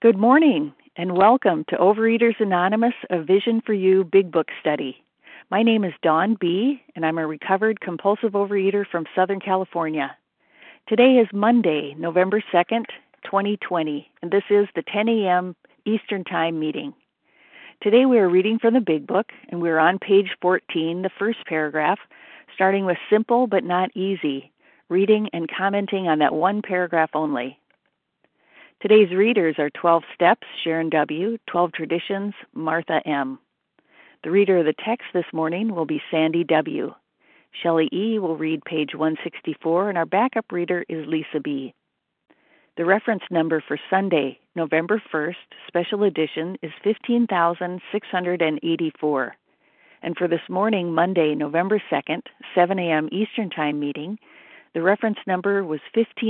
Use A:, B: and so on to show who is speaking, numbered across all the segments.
A: Good morning, and welcome to Overeaters Anonymous, a Vision for You Big Book Study. My name is Dawn B., and I'm a recovered compulsive overeater from Southern California. Today is Monday, November 2nd, 2020, and this is the 10 a.m. Eastern Time meeting. Today we are reading from the Big Book, and we're on page 14, the first paragraph, starting with simple but not easy, reading and commenting on that one paragraph only. Today's readers are 12 Steps, Sharon W., 12 Traditions, Martha M. The reader of the text this morning will be Sandy W. Shelley E. will read page 164, and our backup reader is Lisa B. The reference number for Sunday, November 1st, special edition, is 15,684. And for this morning, Monday, November 2nd, 7 a.m. Eastern Time meeting, the reference number was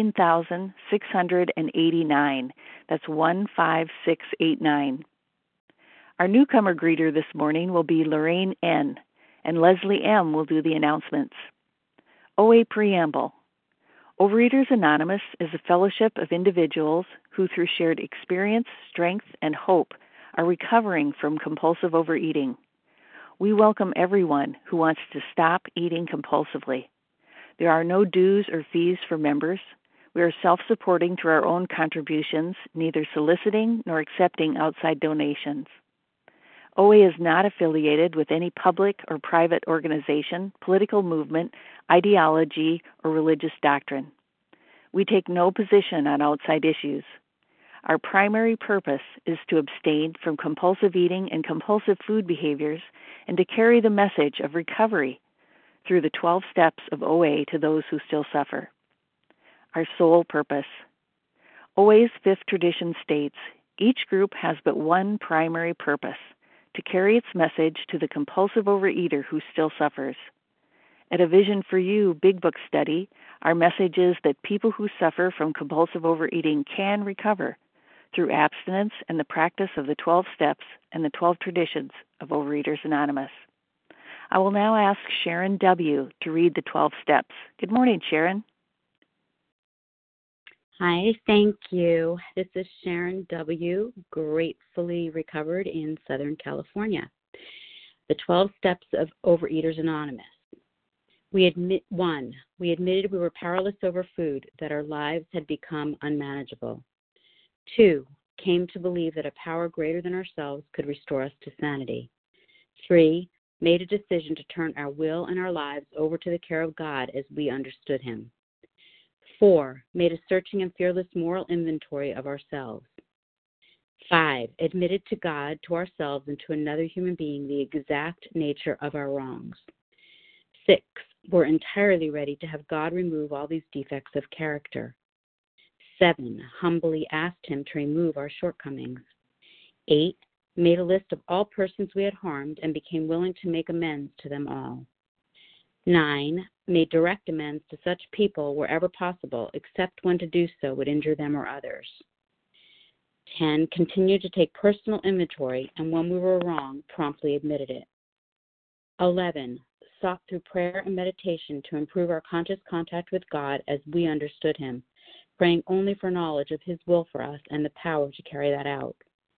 A: 15,689. That's 15689. Our newcomer greeter this morning will be Lorraine N., and Leslie M. will do the announcements. OA Preamble. Overeaters Anonymous is a fellowship of individuals who, through shared experience, strength, and hope, are recovering from compulsive overeating. We welcome everyone who wants to stop eating compulsively. There are no dues or fees for members. We are self-supporting through our own contributions, neither soliciting nor accepting outside donations. OA is not affiliated with any public or private organization, political movement, ideology, or religious doctrine. We take no position on outside issues. Our primary purpose is to abstain from compulsive eating and compulsive food behaviors and to carry the message of recovery through the 12 steps of OA to those who still suffer. Our sole purpose. OA's fifth tradition states, each group has but one primary purpose, to carry its message to the compulsive overeater who still suffers. At a Vision for You Big Book Study, our message is that people who suffer from compulsive overeating can recover through abstinence and the practice of the 12 steps and the 12 traditions of Overeaters Anonymous. I will now ask Sharon W. to read the 12 steps. Good morning, Sharon.
B: Hi, thank you. This is Sharon W., gratefully recovered in Southern California. The 12 steps of Overeaters Anonymous. We admitted we were powerless over food, that our lives had become unmanageable. 2, came to believe that a power greater than ourselves could restore us to sanity. 3, made a decision to turn our will and our lives over to the care of God as we understood Him. 4, made a searching and fearless moral inventory of ourselves. 5, admitted to God, to ourselves, and to another human being the exact nature of our wrongs. 6, were entirely ready to have God remove all these defects of character. 7, humbly asked Him to remove our shortcomings. 8, made a list of all persons we had harmed and became willing to make amends to them all. 9, made direct amends to such people wherever possible, except when to do so would injure them or others. 10, continued to take personal inventory, and when we were wrong, promptly admitted it. 11, sought through prayer and meditation to improve our conscious contact with God as we understood Him, praying only for knowledge of His will for us and the power to carry that out.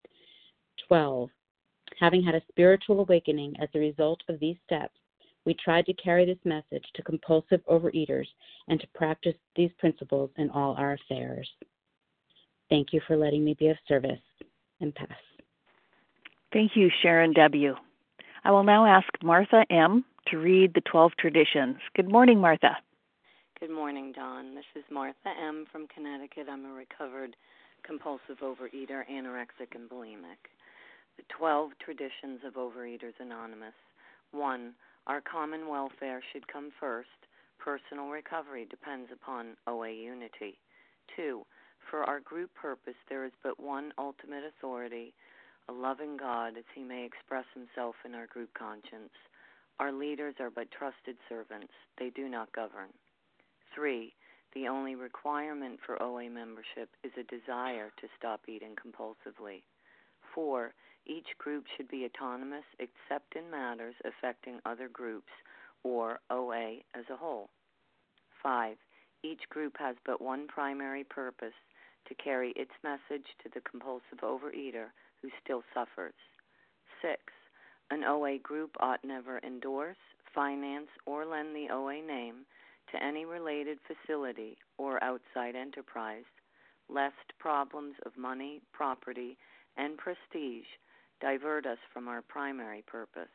B: 12, having had a spiritual awakening as a result of these steps, we tried to carry this message to compulsive overeaters and to practice these principles in all our affairs. Thank you for letting me be of service, and pass.
A: Thank you, Sharon W. I will now ask Martha M. to read the 12 traditions. Good morning, Martha.
C: Good morning, Dawn. This is Martha M. from Connecticut. I'm a recovered compulsive overeater, anorexic, and bulimic. The 12 traditions of Overeaters Anonymous. 1, our common welfare should come first. Personal recovery depends upon OA unity. 2, for our group purpose there is but one ultimate authority, a loving God as He may express Himself in our group conscience. Our leaders are but trusted servants. They do not govern. 3, the only requirement for OA membership is a desire to stop eating compulsively. 4, each group should be autonomous except in matters affecting other groups or OA as a whole. 5, each group has but one primary purpose, to carry its message to the compulsive overeater who still suffers. 6. An OA group ought never endorse, finance, or lend the OA name to any related facility or outside enterprise, lest problems of money, property, and prestige divert us from our primary purpose.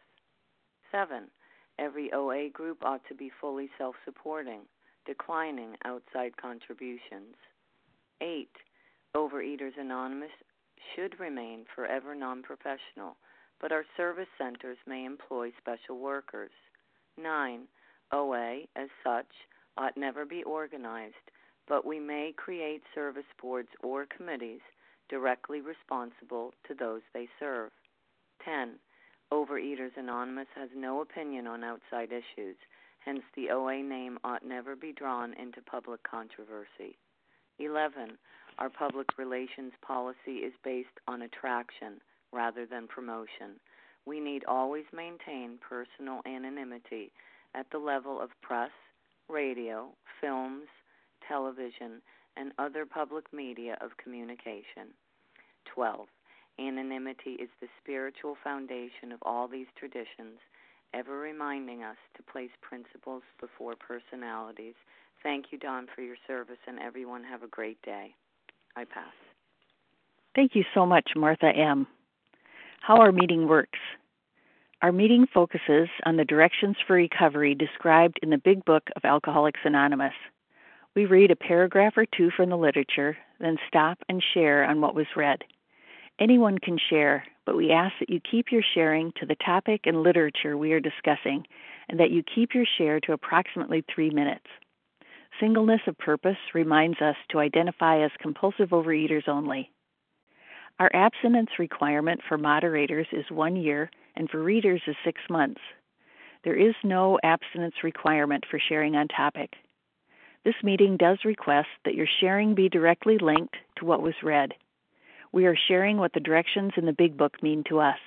C: 7. Every OA group ought to be fully self-supporting, declining outside contributions. 8. Overeaters Anonymous should remain forever non-professional, but our service centers may employ special workers. 9. OA, as such, ought never be organized, but we may create service boards or committees directly responsible to those they serve. 10. Overeaters Anonymous has no opinion on outside issues, hence the OA name ought never be drawn into public controversy. 11. Our public relations policy is based on attraction rather than promotion. We need always maintain personal anonymity at the level of press, radio, films, television, and other public media of communication. 12. Anonymity is the spiritual foundation of all these traditions, ever reminding us to place principles before personalities. Thank you, Don, for your service, and everyone have a great day. I pass.
A: Thank you so much, Martha M. How our meeting works. Our meeting focuses on the directions for recovery described in the Big Book of Alcoholics Anonymous. We read a paragraph or two from the literature, then stop and share on what was read. Anyone can share, but we ask that you keep your sharing to the topic and literature we are discussing, and that you keep your share to approximately 3 minutes. Singleness of purpose reminds us to identify as compulsive overeaters only. Our abstinence requirement for moderators is 1 year, and for readers is 6 months. There is no abstinence requirement for sharing on topic. This meeting does request that your sharing be directly linked to what was read. We are sharing what the directions in the Big Book mean to us.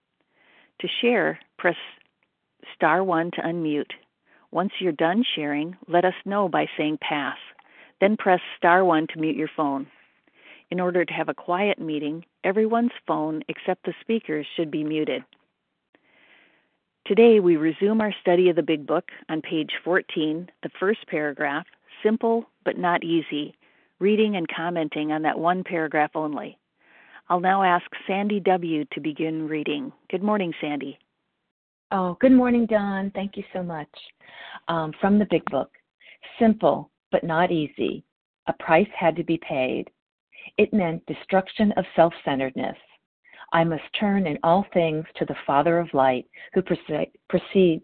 A: To share, press star 1 to unmute. Once you're done sharing, let us know by saying pass. Then press star 1 to mute your phone. In order to have a quiet meeting, everyone's phone except the speaker's should be muted. Today we resume our study of the Big Book on page 14, the first paragraph, simple but not easy, reading and commenting on that one paragraph only. I'll now ask Sandy W. to begin reading. Good morning, Sandy.
D: Oh, good morning, Dawn. Thank you so much. From the Big Book, simple but not easy. A price had to be paid. It meant destruction of self-centeredness. I must turn in all things to the Father of Light, who presides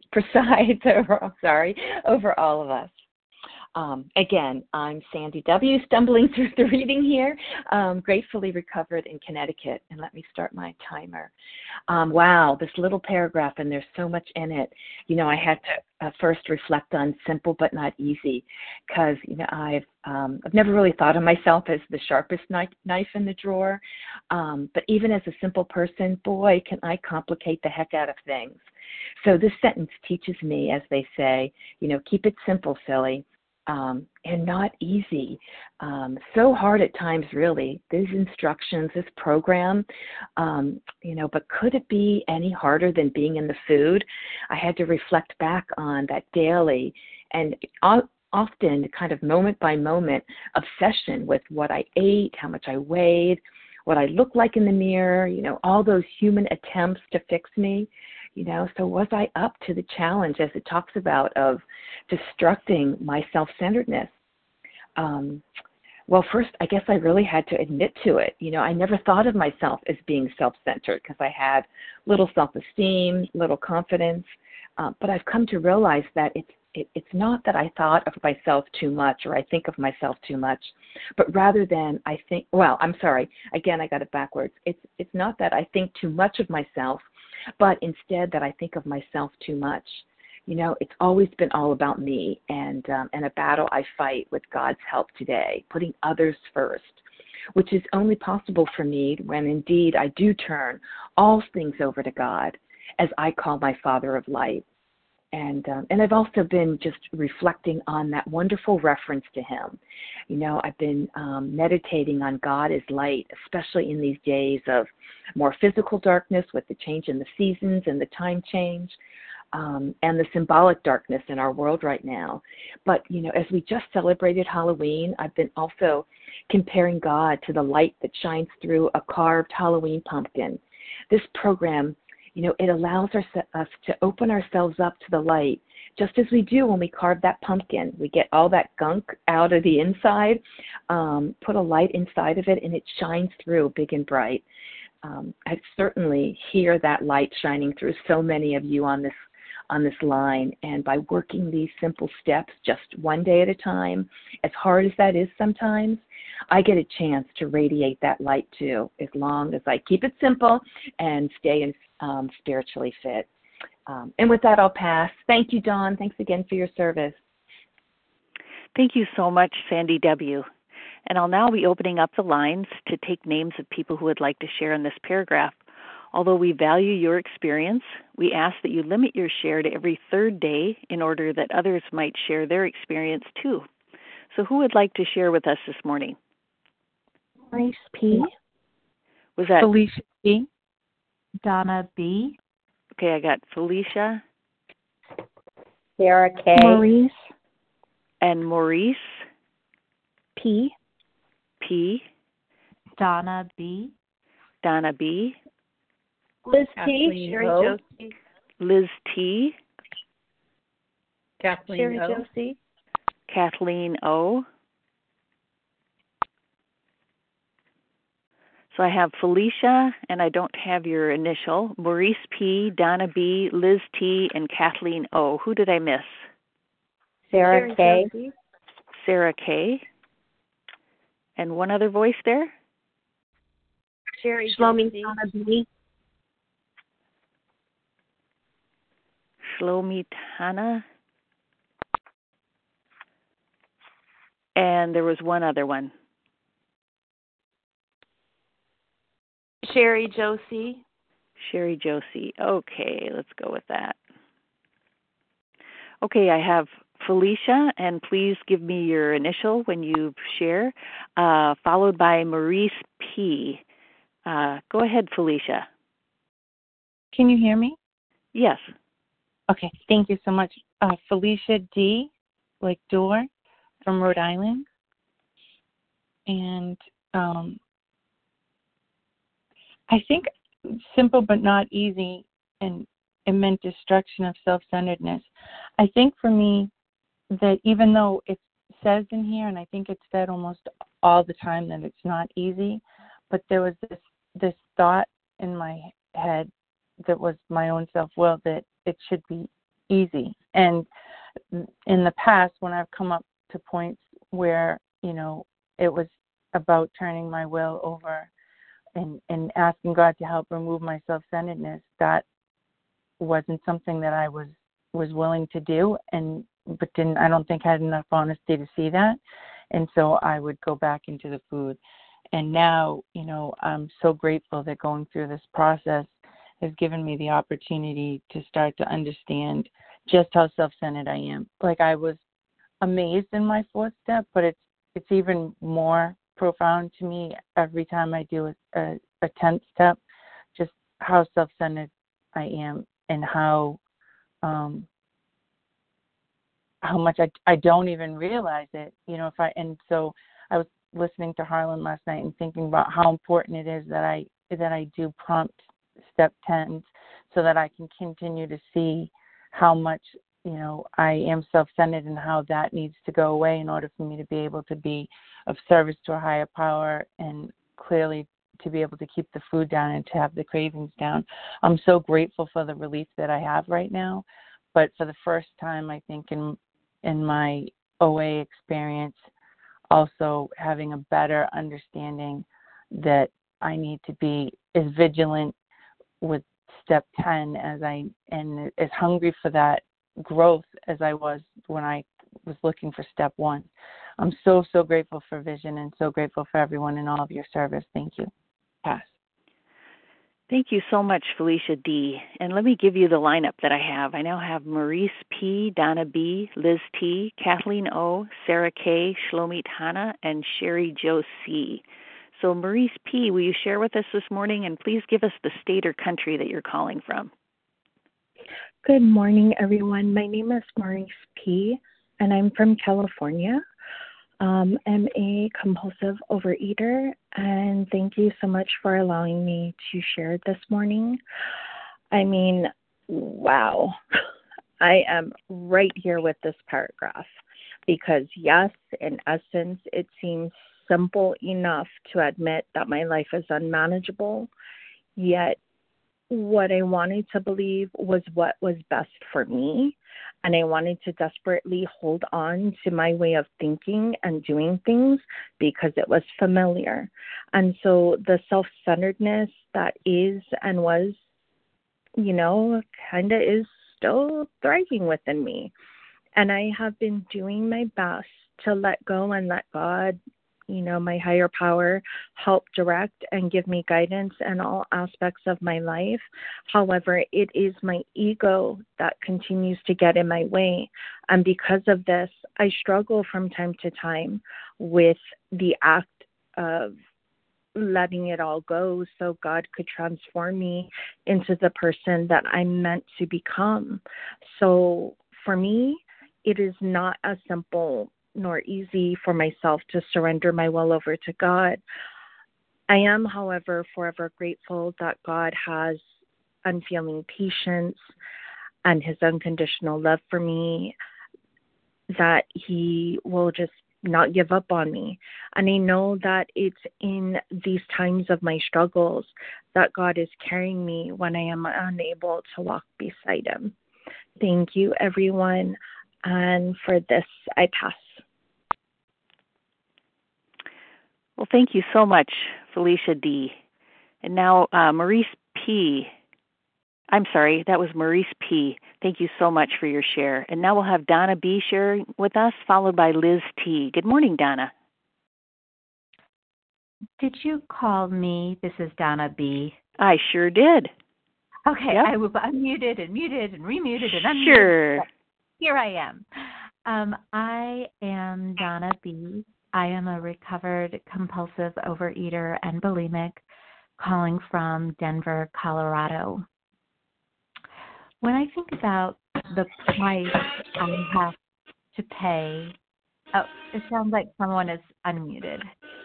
D: over all of us. Again, I'm Sandy W., stumbling through the reading here, gratefully recovered in Connecticut. And let me start my timer. Wow, this little paragraph, and there's so much in it. You know, I had to first reflect on simple but not easy, because I've never really thought of myself as the sharpest knife in the drawer. But even as a simple person, boy, can I complicate the heck out of things. So this sentence teaches me, as they say, keep it simple, silly. And not easy. So hard at times, really. These instructions, this program, but could it be any harder than being in the food? I had to reflect back on that daily and often kind of moment by moment obsession with what I ate, how much I weighed, what I looked like in the mirror, all those human attempts to fix me. So was I up to the challenge, as it talks about, of destructing my self-centeredness? Well, first, I guess I really had to admit to it. I never thought of myself as being self-centered because I had little self-esteem, little confidence. But I've come to realize that it's not that I thought of myself too much or I think of myself too much, but rather than I think, again, I got it backwards. It's not that I think too much of myself, but instead that I think of myself too much. It's always been all about me and a battle I fight with God's help today, putting others first, which is only possible for me when indeed I do turn all things over to God, as I call my Father of Light. And I've also been just reflecting on that wonderful reference to him. I've been meditating on God as light, especially in these days of more physical darkness with the change in the seasons and the time change, and the symbolic darkness in our world right now. But, as we just celebrated Halloween, I've been also comparing God to the light that shines through a carved Halloween pumpkin. This program, it allows us to open ourselves up to the light, just as we do when we carve that pumpkin. We get all that gunk out of the inside, put a light inside of it, and it shines through big and bright. I certainly hear that light shining through so many of you on this line, and by working these simple steps just one day at a time, as hard as that is sometimes, I get a chance to radiate that light too, as long as I keep it simple and stay spiritually fit. And with that, I'll pass. Thank you, Dawn. Thanks again for your service.
A: Thank you so much, Sandy W. And I'll now be opening up the lines to take names of people who would like to share in this paragraph. Although we value your experience, we ask that you limit your share to every third day in order that others might share their experience too. So who would like to share with us this morning?
E: Maurice P.
A: Was that
E: Felicia B. Donna B.
A: Okay, I got Felicia.
B: Sarah K.
E: Maurice
A: And Maurice.
E: P.
A: P.
E: Donna B.
A: Donna B.
B: Liz
F: Kathleen
B: T. Sherry
F: O.
B: Josie.
A: Liz T.
F: Kathleen
B: Sherry
F: O.
B: Josie.
A: Kathleen O. So I have Felicia, and I don't have your initial. Maurice P., Donna B., Liz T., and Kathleen O. Who did I miss?
B: Sarah K.
C: Josie.
A: Sarah K. And one other voice there?
C: Sherry
B: Shlomi
C: Josie.
B: Donna B.
A: Shlomi Tana. And there was one other one.
F: Sherry Josie.
A: Sherry Josie. Okay, let's go with that. Okay, I have Felicia, and please give me your initial when you share, followed by Maurice P. Go ahead, Felicia.
E: Can you hear me?
A: Yes.
E: Okay, thank you so much. Felicia D., like door, from Rhode Island. And I think simple but not easy, and it meant destruction of self-centeredness. I think for me that even though it says in here, and I think it's said almost all the time that it's not easy, but there was this thought in my head that was my own self-will that it should be easy. And in the past, when I've come up to points where, it was about turning my will over and asking God to help remove my self-centeredness, that wasn't something that I was willing to do, but I don't think had enough honesty to see that. And so I would go back into the food. And now, I'm so grateful that going through this process has given me the opportunity to start to understand just how self-centered I am. Like, I was amazed in my fourth step, but it's even more profound to me every time I do a 10th step, just how self-centered I am and how much I don't even realize it, and so I was listening to Harlan last night and thinking about how important it is that I do prompt step 10 so that I can continue to see how much, I am self-centered and how that needs to go away in order for me to be able to be of service to a higher power and clearly to be able to keep the food down and to have the cravings down. I'm so grateful for the relief that I have right now, but for the first time, I think in my OA experience, also having a better understanding that I need to be as vigilant with step 10 and as hungry for that growth as I was when I was looking for step 1. I'm so, so grateful for vision and so grateful for everyone in all of your service. Thank you. Pass.
A: Thank you so much, Felicia D. And let me give you the lineup that I have. I now have Maurice P., Donna B., Liz T., Kathleen O., Sarah K., Shlomit Hannah, and Sherry Jo C. So, Maurice P., will you share with us this morning, and please give us the state or country that you're calling from?
F: Good morning, everyone. My name is Maurice P., and I'm from California. I'm a compulsive overeater, and thank you so much for allowing me to share this morning. I mean, wow. I am right here with this paragraph because, yes, in essence, it seems simple enough to admit that my life is unmanageable, yet what I wanted to believe was what was best for me. And I wanted to desperately hold on to my way of thinking and doing things because it was familiar. And so the self-centeredness that is and was, kind of is still thriving within me. And I have been doing my best to let go and let God, my higher power, help direct and give me guidance in all aspects of my life. However, it is my ego that continues to get in my way. And because of this, I struggle from time to time with the act of letting it all go so God could transform me into the person that I'm meant to become. So for me, it is not as simple nor easy for myself to surrender my will over to God. I am, however, forever grateful that God has unfailing patience and his unconditional love for me, that he will just not give up on me. And I know that it's in these times of my struggles that God is carrying me when I am unable to walk beside him. Thank you, everyone. And for this, I pass.
A: Well, thank you so much, Felicia D. And now Maurice P. I'm sorry, that was Maurice P. Thank you so much for your share. And now we'll have Donna B. sharing with us, followed by Liz T. Good morning, Donna.
G: Did you call me? This is Donna B.
A: I sure did.
G: Okay,
A: yep.
G: I was unmuted and muted and remuted and unmuted.
A: Sure.
G: Here I am. I am Donna B. I am a recovered compulsive overeater and bulimic calling from Denver, Colorado. When I think about the price I have to pay, it sounds like someone is unmuted.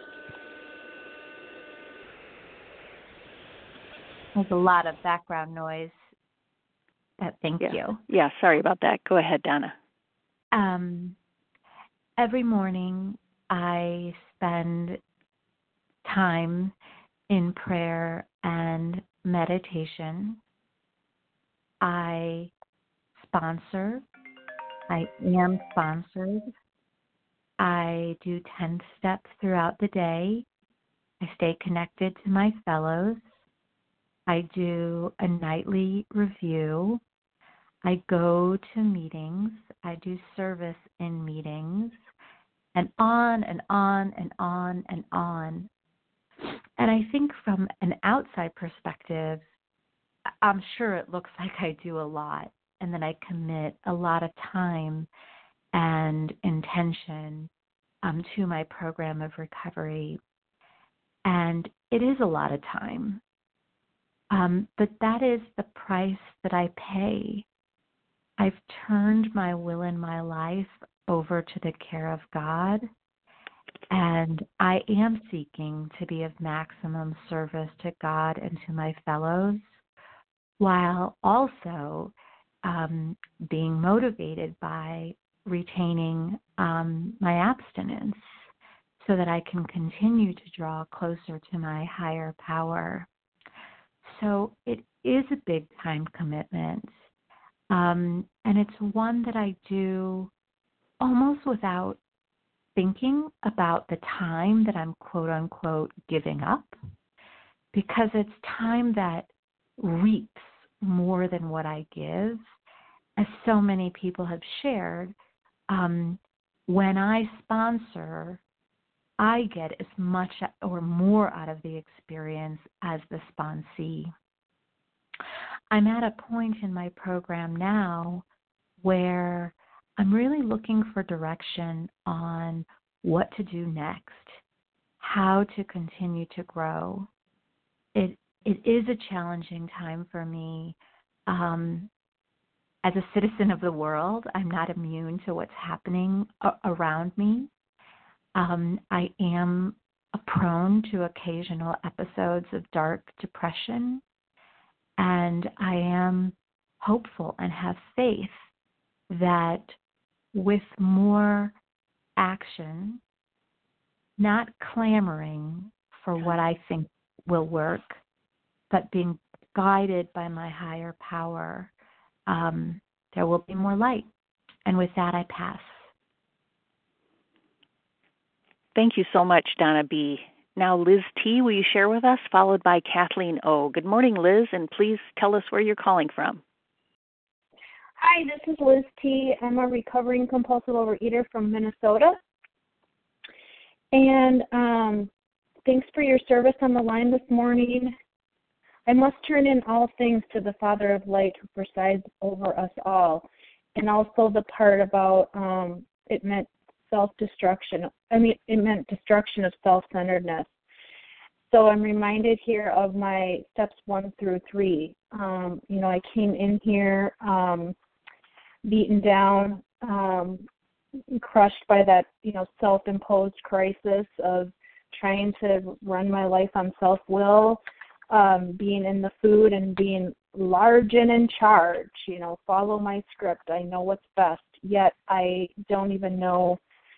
G: There's a lot of background noise. Thank you.
A: Yeah, sorry about that. Go ahead, Donna.
G: Every morning I spend time in prayer and meditation. I am sponsored. I do 10 steps throughout the day. I stay connected to my fellows. I do a nightly review. I go to meetings. I do service in meetings. And on and on and on and on. And I think from an outside perspective, I'm sure it looks like I do a lot and that I commit a lot of time and intention to my program of recovery. And it is a lot of time. But that is the price that I pay. I've turned my will and my life over to the care of God, and I am seeking to be of maximum service to God and to my fellows, while also being motivated by retaining my abstinence so that I can continue to draw closer to my higher power. So it is a big time commitment, and it's one that I do almost without thinking about the time that I'm quote unquote giving up, because it's time that reaps more than what I give. As so many people have shared, when I sponsor, I get as much or more out of the experience as the sponsee. I'm at a point in my program now where I'm really looking for direction on what to do next, how to continue to grow. It is a challenging time for me. As a citizen of the world, I'm not immune to what's happening around me. I am prone to occasional episodes of dark depression, and I am hopeful and have faith that with more action, not clamoring for what I think will work, but being guided by my higher power, there will be more light. And with that, I pass.
A: Thank you so much, Donna B. Now, Liz T., will you share with us, followed by Kathleen O. Good morning, Liz, and please tell us where you're calling from.
H: Hi, this is Liz T. I'm a recovering compulsive overeater from Minnesota. And thanks for your service on the line this morning. I must turn in all things to the Father of Light who presides over us all. And also the part about it meant self-destruction. It meant destruction of self-centeredness. So I'm reminded here of my steps 1 through 3. I came in here beaten down, crushed by that, self-imposed crisis of trying to run my life on self-will, being in the food and being large and in charge, follow my script. I know what's best, yet I don't even know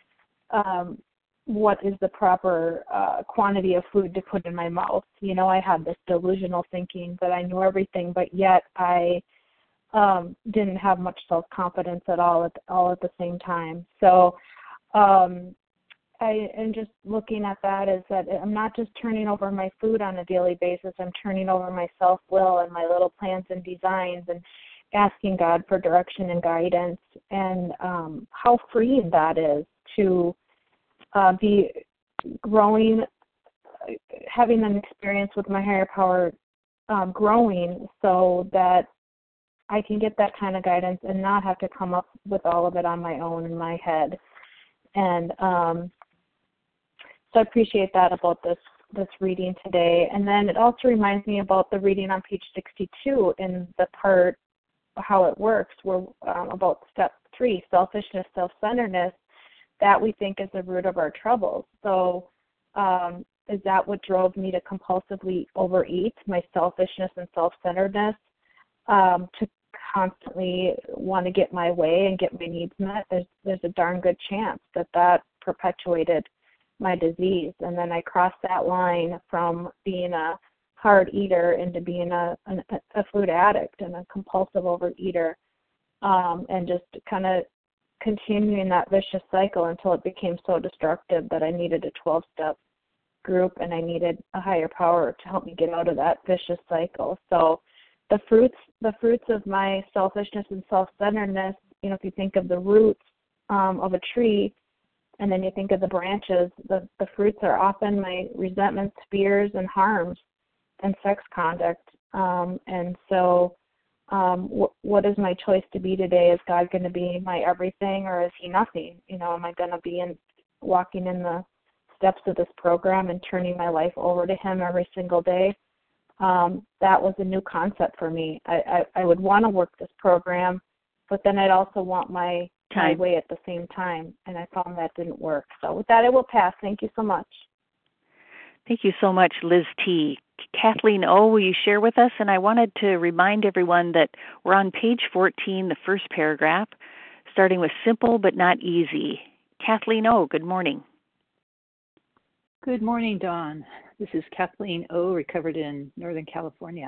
H: what is the proper quantity of food to put in my mouth. I had this delusional thinking that I knew everything, but yet I didn't have much self-confidence at all at the same time. So I am just looking at that as that I'm not just turning over my food on a daily basis. I'm turning over my self-will and my little plans and designs and asking God for direction and guidance, and how freeing that is to be growing, having an experience with my higher power, growing so that I can get that kind of guidance and not have to come up with all of it on my own in my head. And so I appreciate that about this reading today. And then it also reminds me about the reading on page 62 in the part how it works, where about step 3, selfishness, self-centeredness, that we think is the root of our troubles. So is that what drove me to compulsively overeat, my selfishness and self-centeredness, to constantly want to get my way and get my needs met? There's a darn good chance that perpetuated my disease. And then I crossed that line from being a hard eater into being a food addict and a compulsive overeater, and just kind of continuing that vicious cycle until it became so destructive that I needed a 12-step group and I needed a higher power to help me get out of that vicious cycle. So the fruits of my selfishness and self-centeredness, if you think of the roots of a tree, and then you think of the branches, the fruits are often my resentments, fears, and harms, and sex conduct. And so what is my choice to be today? Is God going to be my everything, or is he nothing? Am I going to be walking in the steps of this program and turning my life over to him every single day? That was a new concept for me. I would want to work this program, but then I'd also want my way at the same time, and I found that didn't work. So with that, I will pass. Thank you so much.
A: Thank you so much, Liz T. Kathleen O., will you share with us? And I wanted to remind everyone that we're on page 14, the first paragraph, starting with simple but not easy. Kathleen O., good morning.
I: Good morning, Dawn. This is Kathleen O., recovered in Northern California.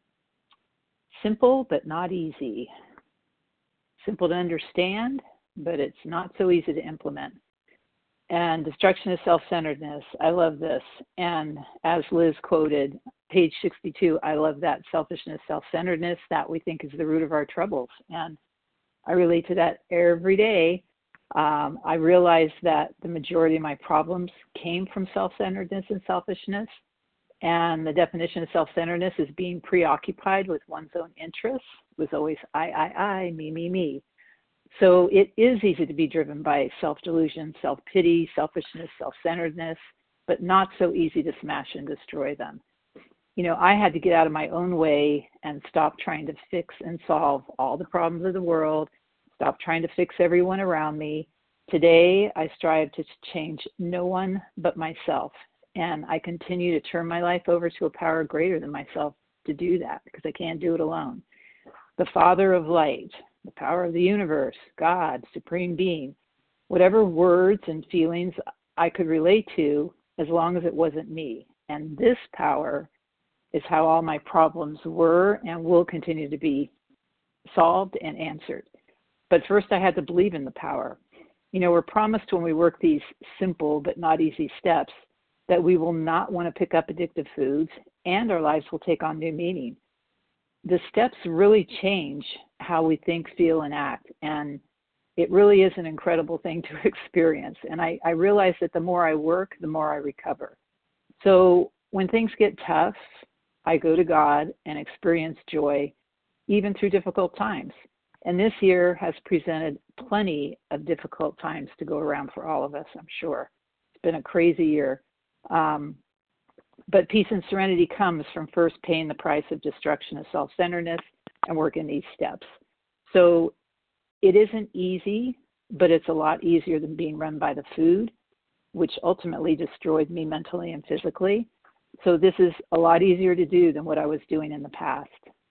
I: Simple but not easy. Simple to understand, but it's not so easy to implement. And destruction of self-centeredness, I love this. And as Liz quoted, page 62, I love that selfishness, self-centeredness, that we think is the root of our troubles. And I relate to that every day. I realized that the majority of my problems came from self-centeredness and selfishness. And the definition of self-centeredness is being preoccupied with one's own interests, was always I, me. So it is easy to be driven by self-delusion, self-pity, selfishness, self-centeredness, but not so easy to smash and destroy them. I had to get out of my own way and stop trying to fix and solve all the problems of the world, stop trying to fix everyone around me. Today, I strive to change no one but myself, and I continue to turn my life over to a power greater than myself to do that, because I can't do it alone. The Father of Light, the power of the universe, God, Supreme Being, whatever words and feelings I could relate to, as long as it wasn't me. And this power is how all my problems were and will continue to be solved and answered. But first I had to believe in the power. We're promised when we work these simple but not easy steps that we will not want to pick up addictive foods and our lives will take on new meaning. The steps really change how we think, feel, and act. And it really is an incredible thing to experience. And I realize that the more I work, the more I recover. So when things get tough, I go to God and experience joy, even through difficult times. And this year has presented plenty of difficult times to go around for all of us, I'm sure. It's been a crazy year. But peace and serenity comes from first paying the price of destruction of self-centeredness and working these steps. So it isn't easy, but it's a lot easier than being run by the food, which ultimately destroyed me mentally and physically. So this is a lot easier to do than what I was doing in the past.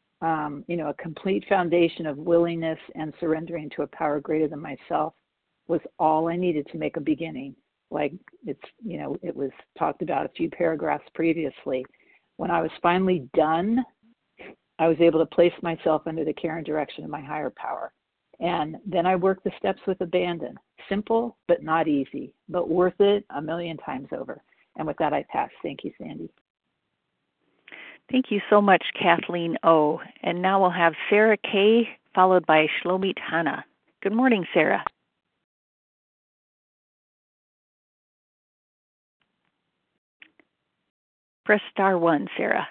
I: A complete foundation of willingness and surrendering to a power greater than myself was all I needed to make a beginning. Like it was talked about a few paragraphs previously. When I was finally done, I was able to place myself under the care and direction of my higher power. And then I worked the steps with abandon. Simple, but not easy, but worth it 1,000,000 times over. And with that, I pass. Thank you, Sandy.
A: Thank you so much, Kathleen O. And now we'll have Sarah K., followed by Shlomit Hannah. Good morning, Sarah. Press *1, Sarah.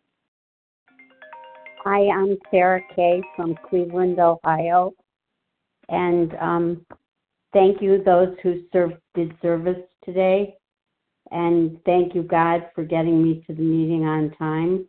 J: Hi, I'm Sarah Kay from Cleveland, Ohio. And thank you, those who did service today. And thank you, God, for getting me to the meeting on time.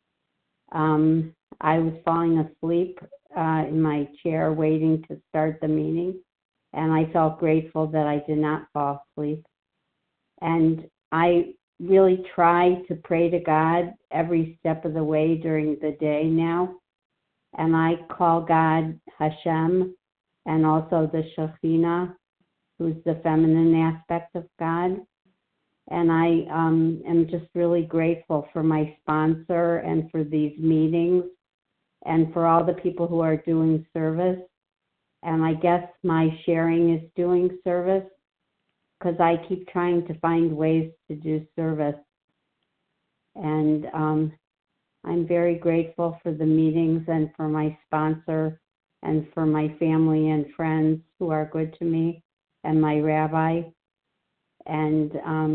J: I was falling asleep in my chair waiting to start the meeting. And I felt grateful that I did not fall asleep. And I really try to pray to God every step of the way during the day now. And I call God Hashem and also the Shekhinah, who's the feminine aspect of God. And I am just really grateful for my sponsor and for these meetings and for all the people who are doing service. And I guess my sharing is doing service, because I keep trying to find ways to do service. And I'm very grateful for the meetings and for my sponsor and for my family and friends who are good to me and my rabbi. And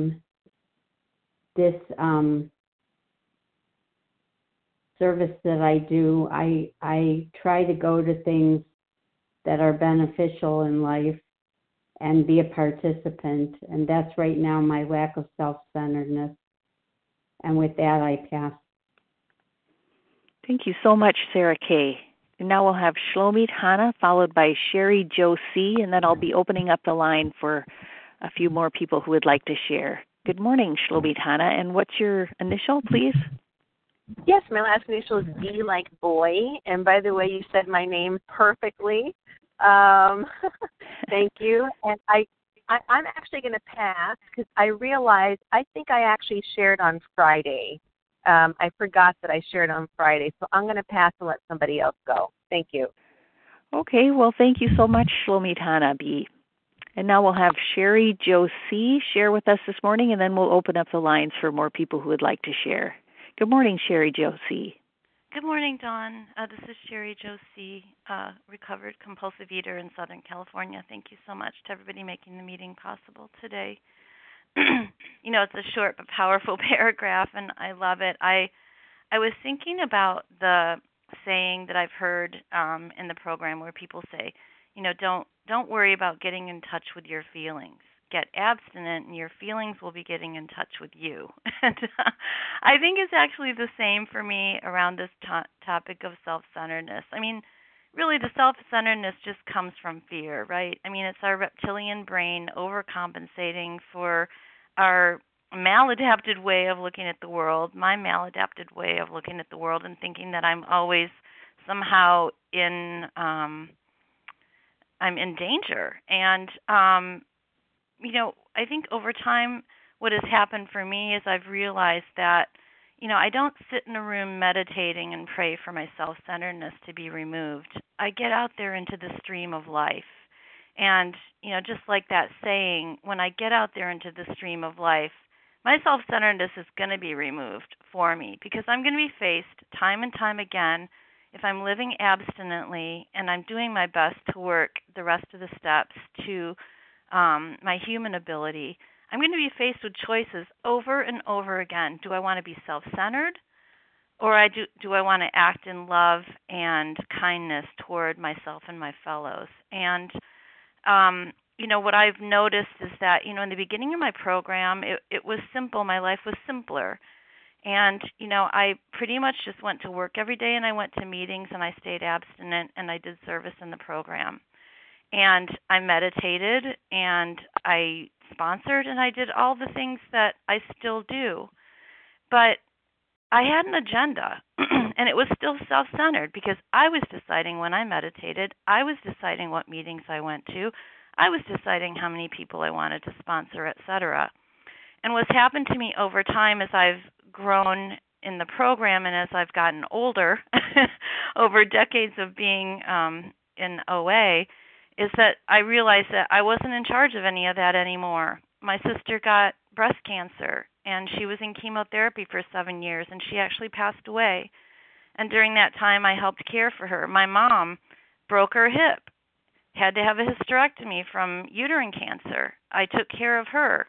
J: this service that I do, I try to go to things that are beneficial in life and be a participant. And that's right now my lack of self-centeredness. And with that, I pass.
A: Thank you so much, Sarah K. And now we'll have Shlomit Hannah, followed by Sherry Joe C., and then I'll be opening up the line for a few more people who would like to share. Good morning, Shlomit Hannah, and what's your initial, please?
K: Yes, my last initial is B like boy, and by the way, you said my name perfectly. Thank you. And I'm actually going to pass because I realized I think I actually shared on Friday. I forgot that I shared on Friday, so I'm going to pass and let somebody else go. Thank you.
A: Okay, well, thank you so much, Shlomit Hannah B. And now we'll have Sherry Joe C. share with us this morning, and then we'll open up the lines for more people who would like to share. Good morning, Sherry Joe C.
L: Good morning, Dawn. This is Sherry Joe C., recovered compulsive eater in Southern California. Thank you so much to everybody making the meeting possible today. it's a short but powerful paragraph, and I love it. I was thinking about the saying that I've heard in the program where people say, don't worry about getting in touch with your feelings. Get abstinent, and your feelings will be getting in touch with you. And I think it's actually the same for me around this topic of self-centeredness. I mean, really, the self-centeredness just comes from fear, right? I mean, it's our reptilian brain overcompensating for our maladapted way of looking at the world, my maladapted way of looking at the world, and thinking that I'm always somehow I'm in danger. And I think over time, what has happened for me is I've realized that, I don't sit in a room meditating and pray for my self-centeredness to be removed. I get out there into the stream of life. And, just like that saying, when I get out there into the stream of life, my self-centeredness is going to be removed for me, because I'm going to be faced time and time again, if I'm living abstinently and I'm doing my best to work the rest of the steps to my human ability, I'm going to be faced with choices over and over again. Do I want to be self-centered, or do I want to act in love and kindness toward myself and my fellows? And what I've noticed is that, in the beginning of my program, it was simple. My life was simpler. And, I pretty much just went to work every day, and I went to meetings, and I stayed abstinent, and I did service in the program. And I meditated, and I sponsored, and I did all the things that I still do. But I had an agenda, and it was still self-centered, because I was deciding when I meditated, I was deciding what meetings I went to, I was deciding how many people I wanted to sponsor, etc. And what's happened to me over time as I've grown in the program and as I've gotten older, over decades of being in OA, is that I realized that I wasn't in charge of any of that anymore. My sister got breast cancer, and she was in chemotherapy for 7 years, and she actually passed away. And during that time, I helped care for her. My mom broke her hip, had to have a hysterectomy from uterine cancer. I took care of her.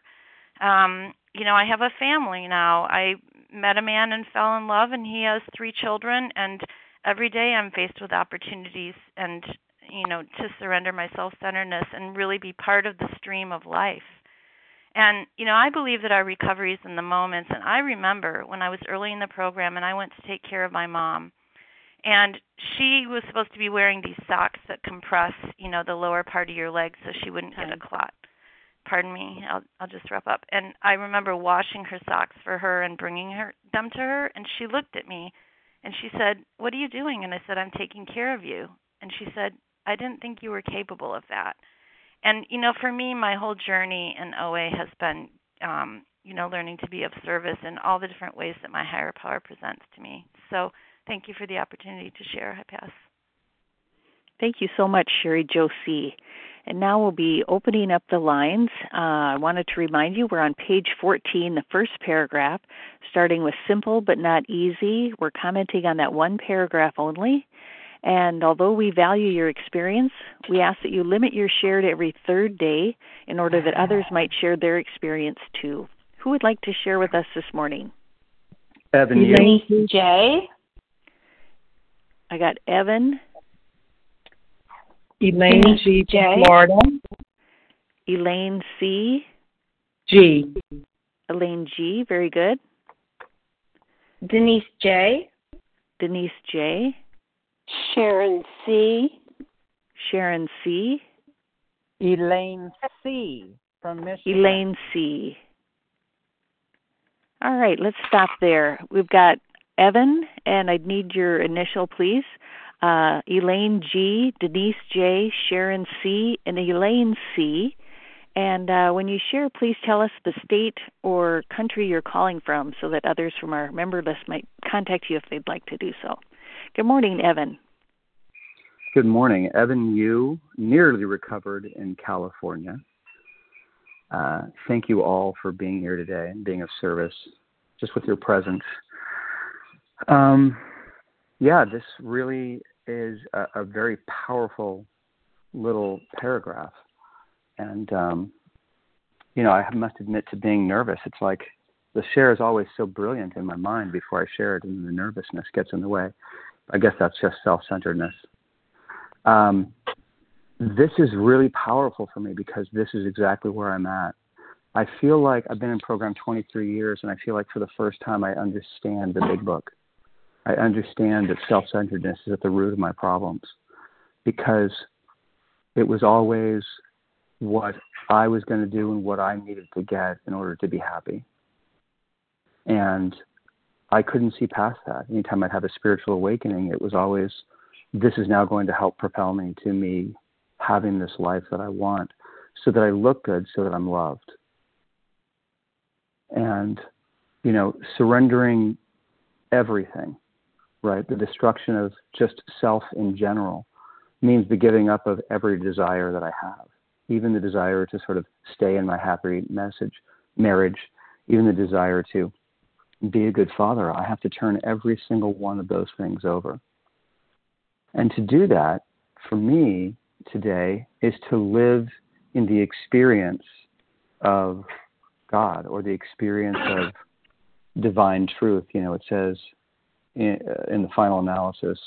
L: I have a family now. I met a man and fell in love, and he has 3 children, and every day I'm faced with opportunities and, to surrender my self-centeredness and really be part of the stream of life. And, I believe that our recovery is in the moments. And I remember when I was early in the program and I went to take care of my mom, and she was supposed to be wearing these socks that compress, the lower part of your leg so she wouldn't get a clot. Pardon me, I'll just wrap up. And I remember washing her socks for her and bringing them to her, and she looked at me and she said, "What are you doing?" And I said, "I'm taking care of you." And she said, "I didn't think you were capable of that." And, for me, my whole journey in OA has been, learning to be of service in all the different ways that my higher power presents to me. So thank you for the opportunity to share. I pass.
A: Thank you so much, Sherry Josie. And now we'll be opening up the lines. I wanted to remind you we're on page 14, the first paragraph, starting with simple but not easy. We're commenting on that one paragraph only. And although we value your experience, we ask that you limit your share to every third day in order that others might share their experience too. Who would like to share with us this morning?
M: Evan,
D: Elaine J.
A: I got Evan.
N: Elaine G. Florida.
A: Elaine C.
N: G.
A: Elaine G. Very good.
O: Denise J.
A: Denise J.
O: Sharon C.
A: Sharon C.
P: Elaine C. from Michigan.
A: Elaine C. All right, let's stop there. We've got Evan, and I'd need your initial, please. Elaine G., Denise J., Sharon C., and Elaine C. And when you share, please tell us the state or country you're calling from so that others from our member list might contact you if they'd like to do so. Good morning, Evan.
M: Good morning. Evan Yu, nearly recovered in California. Thank you all for being here today and being of service, just with your presence. This really is a very powerful little paragraph. And, I must admit to being nervous. It's like the share is always so brilliant in my mind before I share it, and the nervousness gets in the way. I guess that's just self-centeredness. This is really powerful for me because this is exactly where I'm at. I feel like I've been in program 23 years, and I feel like for the first time I understand the big book. I understand that self-centeredness is at the root of my problems because it was always what I was going to do and what I needed to get in order to be happy. And I couldn't see past that. Anytime I'd have a spiritual awakening, it was always, this is now going to help propel me to me having this life that I want so that I look good, so that I'm loved. And, surrendering everything, right? The destruction of just self in general means the giving up of every desire that I have, even the desire to sort of stay in my happy marriage, even the desire to be a good father. I have to turn every single one of those things over. And to do that, for me today, is to live in the experience of God or the experience of divine truth. It says in the final analysis,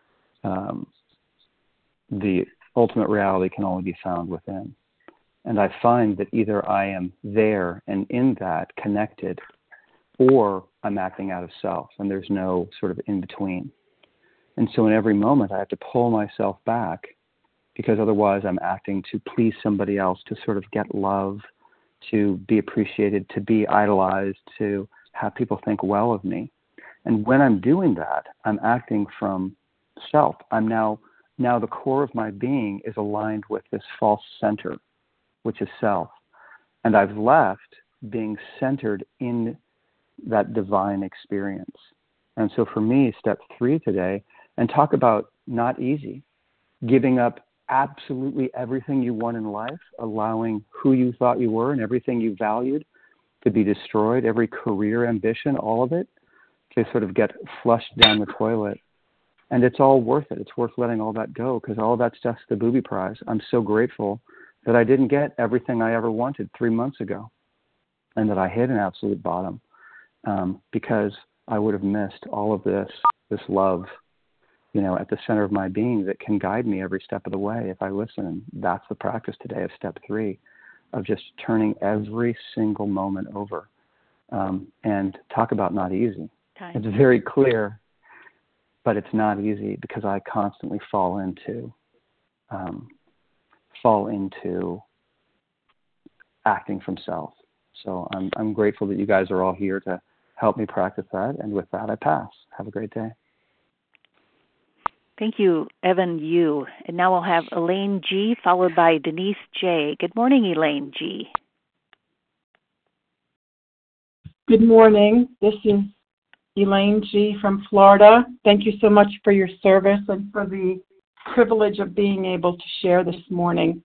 M: the ultimate reality can only be found within. And I find that either I am there and in that connected, or I'm acting out of self, and there's no sort of in between. And so in every moment I have to pull myself back, because otherwise I'm acting to please somebody else, to sort of get love, to be appreciated, to be idolized, to have people think well of me. And when I'm doing that, I'm acting from self. I'm now the core of my being is aligned with this false center, which is self. And I've left being centered in that divine experience. And so for me, step 3 today, and talk about not easy, giving up absolutely everything you want in life, allowing who you thought you were and everything you valued to be destroyed, every career ambition, all of it, to sort of get flushed down the toilet. And it's all worth it. It's worth letting all that go, because all that stuff's the booby prize. I'm so grateful that I didn't get everything I ever wanted 3 months ago, and that I hit an absolute bottom, because I would have missed all of this love, at the center of my being that can guide me every step of the way if I listen. And that's the practice today of step 3, of just turning every single moment over. And talk about not easy. Time. It's very clear, but it's not easy because I constantly fall into acting from self. So I'm grateful that you guys are all here to help me practice that. And with that, I pass. Have a great day.
A: Thank you, Evan U. And now we'll have Elaine G. followed by Denise J. Good morning, Elaine G.
N: Good morning. This is Elaine G. from Florida. Thank you so much for your service and for the privilege of being able to share this morning.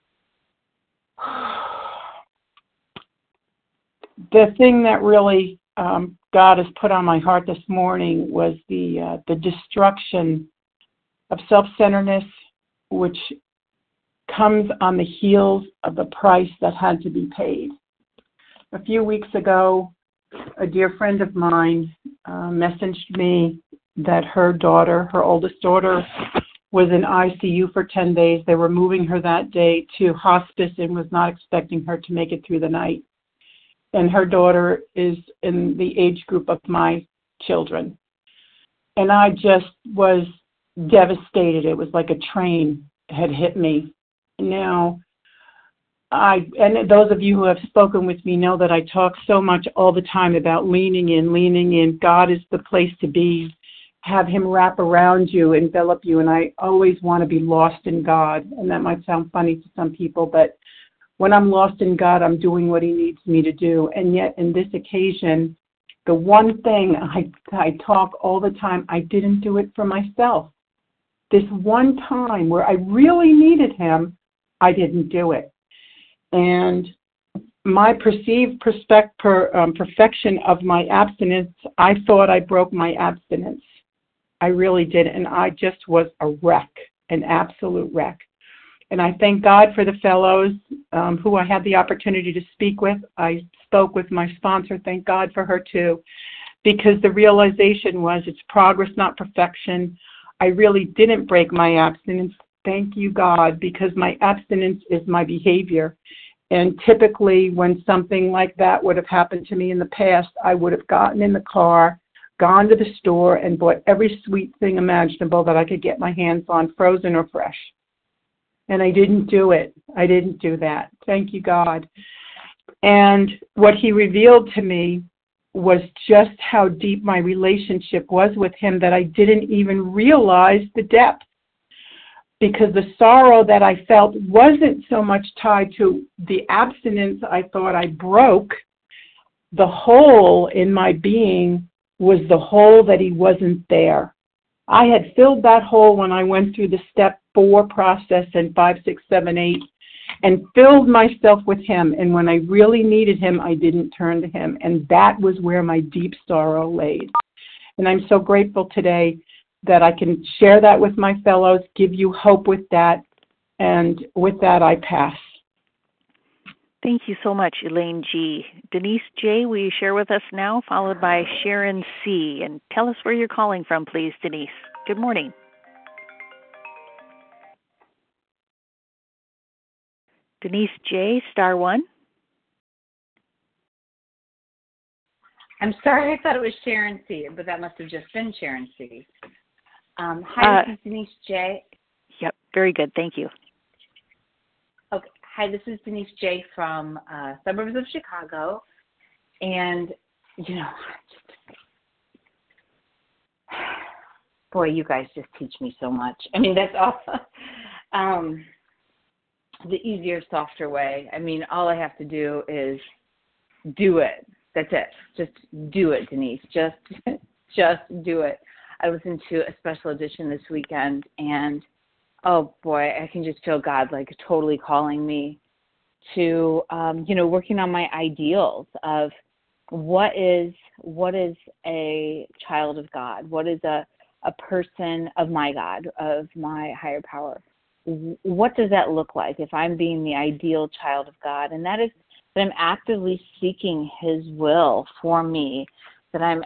N: The thing that really God has put on my heart this morning was the destruction of self-centeredness, which comes on the heels of the price that had to be paid. A few weeks ago, a dear friend of mine messaged me that her oldest daughter, was in ICU for 10 days. They were moving her that day to hospice and was not expecting her to make it through the night. And her daughter is in the age group of my children. And I just was devastated. It was like a train had hit me. Now, and those of you who have spoken with me know that I talk so much all the time about leaning in. God is the place to be. Have him wrap around you, envelop you. And I always want to be lost in God. And that might sound funny to some people, but when I'm lost in God, I'm doing what he needs me to do. And yet in this occasion, the one thing I talk all the time, I didn't do it for myself. This one time where I really needed him, I didn't do it. And my perceived perfection of my abstinence, I thought I broke my abstinence. I really did. And I just was a wreck, an absolute wreck. And I thank God for the fellows who I had the opportunity to speak with. I spoke with my sponsor. Thank God for her too, because the realization was it's progress, not perfection. I really didn't break my abstinence. Thank you, God, because my abstinence is my behavior. And typically when something like that would have happened to me in the past, I would have gotten in the car, gone to the store, and bought every sweet thing imaginable that I could get my hands on, frozen or fresh. And I didn't do it. I didn't do that. Thank you, God. And what he revealed to me was just how deep my relationship was with him, that I didn't even realize the depth. Because the sorrow that I felt wasn't so much tied to the abstinence I thought I broke. The hole in my being was the hole that he wasn't there. I had filled that hole when I went through the step 4 process in 5, 6, 7, 8 and filled myself with him. And when I really needed him, I didn't turn to him. And that was where my deep sorrow laid. And I'm so grateful today that I can share that with my fellows, give you hope with that. And with that, I pass.
A: Thank you so much, Elaine G. Denise J., will you share with us now, followed by Sharon C. And tell us where you're calling from, please, Denise. Good morning. Denise J., *1.
B: I'm sorry, I thought it was Sharon C., but that must have just been Sharon C. Hi, this is Denise J.
A: Yep, very good. Thank you.
B: Okay. Hi, this is Denise J. from suburbs of Chicago. And, boy, you guys just teach me so much. I mean, that's all. The easier, softer way. I mean, all I have to do is do it. That's it. Just do it, Denise. Just do it. I listened to a special edition this weekend, and oh boy, I can just feel God like totally calling me to, working on my ideals of what is a child of God, what is a person of my God, of my higher power. What does that look like if I'm being the ideal child of God? And that is that I'm actively seeking His will for me, that I'm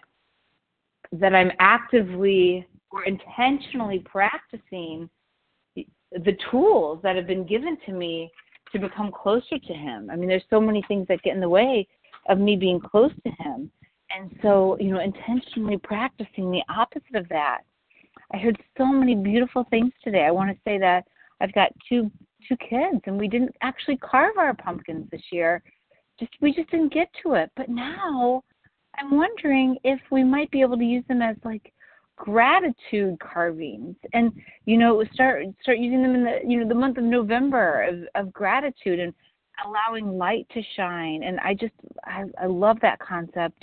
B: actively or intentionally practicing the tools that have been given to me to become closer to Him. I mean, there's so many things that get in the way of me being close to Him. And so, intentionally practicing the opposite of that. I heard so many beautiful things today. I want to say that I've got two kids, and we didn't actually carve our pumpkins this year. We just didn't get to it. But now I'm wondering if we might be able to use them as like gratitude carvings, and start using them in the month of November of gratitude and allowing light to shine. And I love that concept.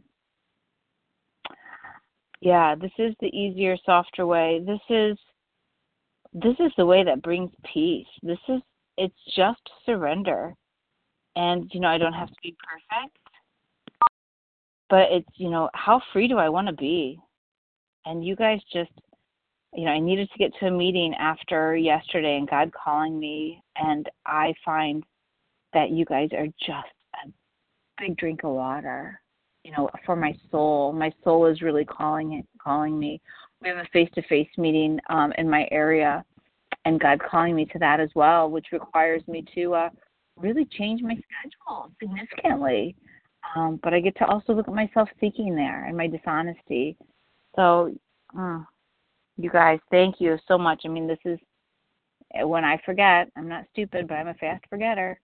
B: This is the easier, softer way. This is the way that brings peace. It's just surrender. And I don't have to be perfect. But it's, how free do I want to be? And you guys just, I needed to get to a meeting after yesterday and God calling me. And I find that you guys are just a big drink of water, for my soul. My soul is really calling me. We have a face-to-face meeting in my area, and God calling me to that as well, which requires me to really change my schedule significantly. But I get to also look at my self-seeking there and my dishonesty. So, you guys, thank you so much. I mean, this is, when I forget, I'm not stupid, but I'm a fast forgetter.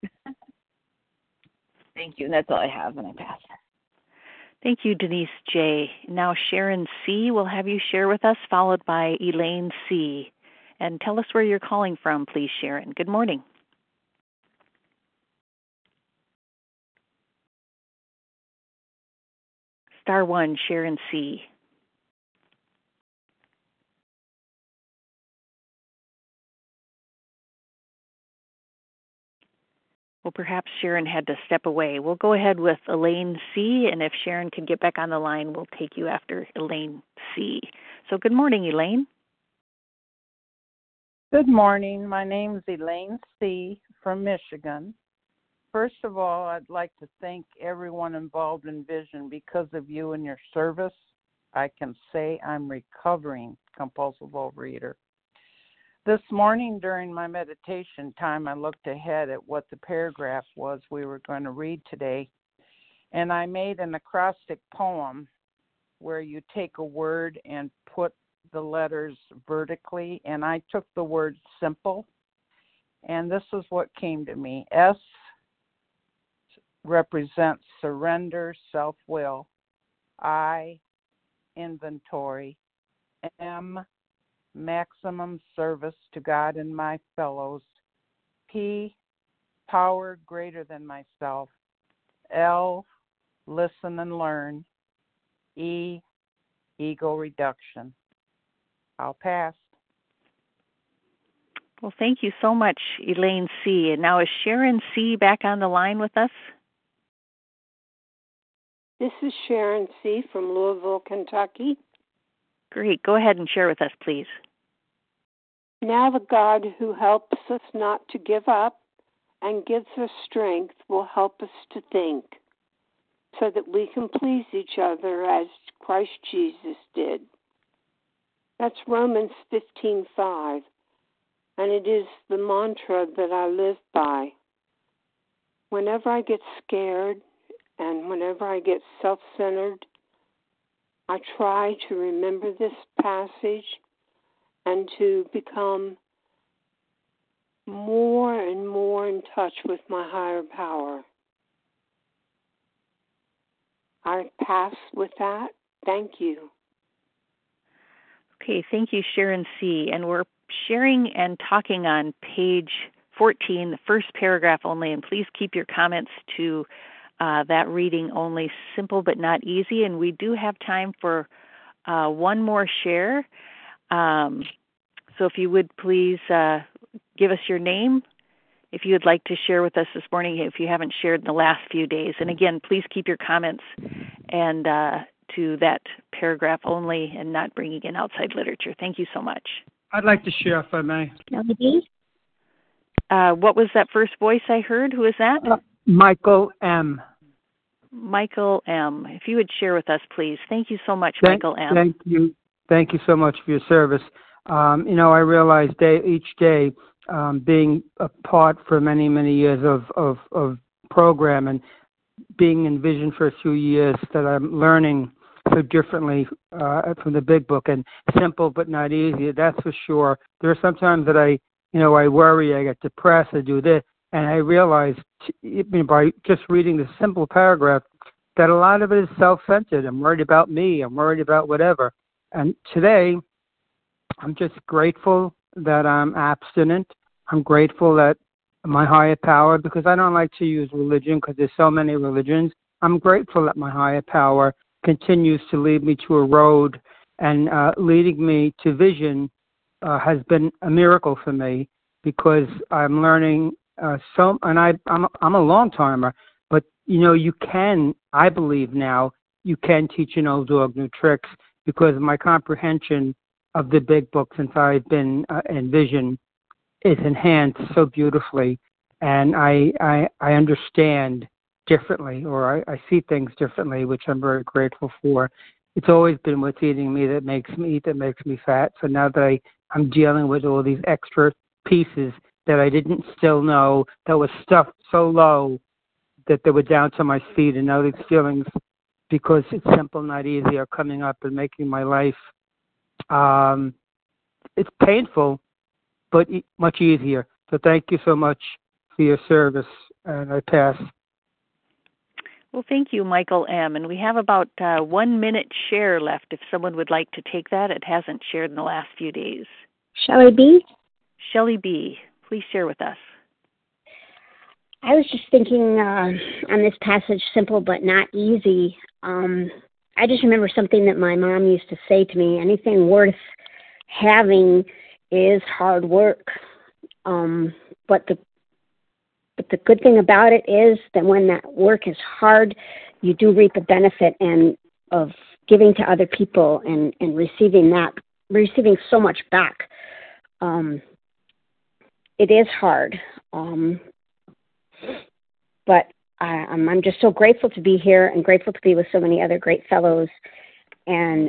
B: Thank you. That's all I have, and I pass.
A: Thank you, Denise J. Now Sharon C. will have you share with us, followed by Elaine C. And tell us where you're calling from, please, Sharon. Good morning. *1, Sharon C. Well, perhaps Sharon had to step away. We'll go ahead with Elaine C., and if Sharon can get back on the line, we'll take you after Elaine C. So good morning, Elaine.
P: Good morning. My name is Elaine C. from Michigan. First of all, I'd like to thank everyone involved in Vision. Because of you and your service, I can say I'm recovering compulsive overeater. This morning during my meditation time, I looked ahead at what the paragraph was we were going to read today, and I made an acrostic poem where you take a word and put the letters vertically, and I took the word simple, and this is what came to me. S represents surrender, self-will. I, inventory. M, maximum service to God and my fellows. P, power greater than myself. L, listen and learn. E, ego reduction. I'll pass.
A: Well, thank you so much, Elaine C. And now is Sharon C. back on the line with us?
O: This is Sharon C. from Louisville, Kentucky.
A: Great. Go ahead and share with us, please.
O: Now the God who helps us not to give up and gives us strength will help us to think, so that we can please each other as Christ Jesus did. That's Romans 15:5, and it is the mantra that I live by. Whenever I get scared and whenever I get self-centered, I try to remember this passage and to become more and more in touch with my higher power. I pass with that. Thank you.
A: Okay, thank you, Sharon C. And we're sharing and talking on page 14, the first paragraph only, and please keep your comments to that reading only, simple but not easy. And we do have time for one more share. So if you would please give us your name, if you would like to share with us this morning, if you haven't shared in the last few days. And again, please keep your comments and to that paragraph only and not bringing in outside literature. Thank you so much.
Q: I'd like to share, if I may.
A: What was that first voice I heard? Who is that?
Q: Michael M.
A: Michael M. If you would share with us, please. Thank you so much, Michael M.
Q: Thank you. Thank you so much for your service. I realize each day, being apart for many, many years of program and being in Vision for a few years, that I'm learning so differently from the big book, and simple but not easy. That's for sure. There are some times that I worry, I get depressed, I do this, and I realize by just reading the simple paragraph that a lot of it is self-centered. I'm worried about me. I'm worried about whatever. And today, I'm just grateful that I'm abstinent. I'm grateful that my higher power, because I don't like to use religion because there's so many religions. I'm grateful that my higher power continues to lead me to a road, and leading me to Vision has been a miracle for me, because I'm learning and I'm a long timer, but you can, I believe now, you can teach an old dog new tricks, because my comprehension of the big book since I've been in Vision is enhanced so beautifully, and I understand differently, or I see things differently, which I'm very grateful for. It's always been what's eating me that makes me eat, that makes me fat. So now that I'm dealing with all these extra pieces that I didn't still know, that was stuffed so low that they were down to my feet, and now these feelings, because it's simple, not easy, are coming up and making my life, it's painful, but much easier. So thank you so much for your service, and I pass.
A: Well, thank you, Michael M. And we have about 1 minute share left if someone would like to take that. It hasn't shared in the last few days.
R: Shelley B.
A: Shelley B., please share with us.
R: I was just thinking on this passage, simple but not easy. I just remember something that my mom used to say to me: anything worth having is hard work. But the good thing about it is that when that work is hard, you do reap a benefit and of giving to other people and receiving so much back. it is hard. But I'm just so grateful to be here and grateful to be with so many other great fellows, and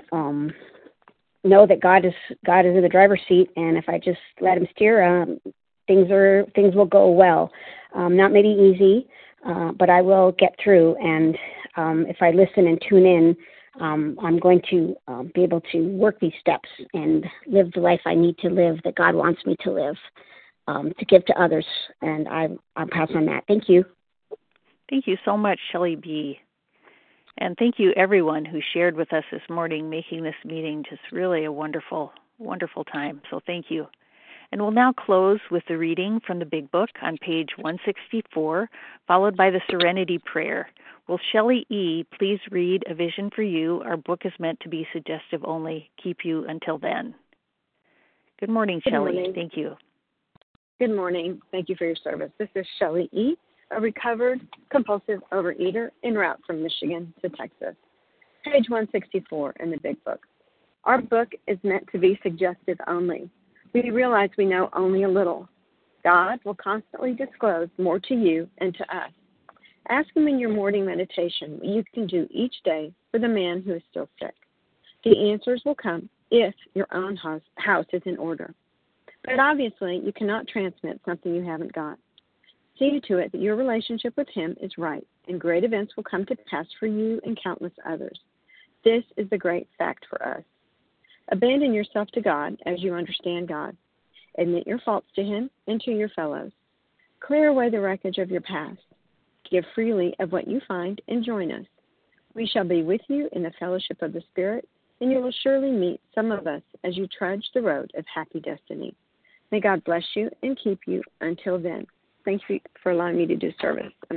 R: know that God is in the driver's seat, and if I just let Him steer, things will go well. Not maybe easy, but I will get through. And if I listen and tune in, I'm going to be able to work these steps and live the life I need to live, that God wants me to live, to give to others. And I'll pass on that. Thank you.
A: Thank you so much, Shelley B. And thank you, everyone who shared with us this morning, making this meeting just really a wonderful, wonderful time. So thank you. And we'll now close with the reading from the Big Book on page 164, followed by the Serenity Prayer. Will Shelley E. please read A Vision for You? Our book is meant to be suggestive only. Keep you until then. Good morning, Shelley.
S: Morning.
A: Thank you.
S: Good morning. Thank you for your service. This is Shelley E., a recovered compulsive overeater en route from Michigan to Texas. Page 164 in the Big Book. Our book is meant to be suggestive only. We realize we know only a little. God will constantly disclose more to you and to us. Ask Him in your morning meditation what you can do each day for the man who is still sick. The answers will come if your own house is in order. But obviously, you cannot transmit something you haven't got. See to it that your relationship with Him is right, and great events will come to pass for you and countless others. This is the great fact for us. Abandon yourself to God as you understand God. Admit your faults to Him and to your fellows. Clear away the wreckage of your past. Give freely of what you find and join us. We shall be with you in the fellowship of the Spirit, and you will surely meet some of us as you trudge the road of happy destiny. May God bless you and keep you until then. Thank you for allowing me to do service.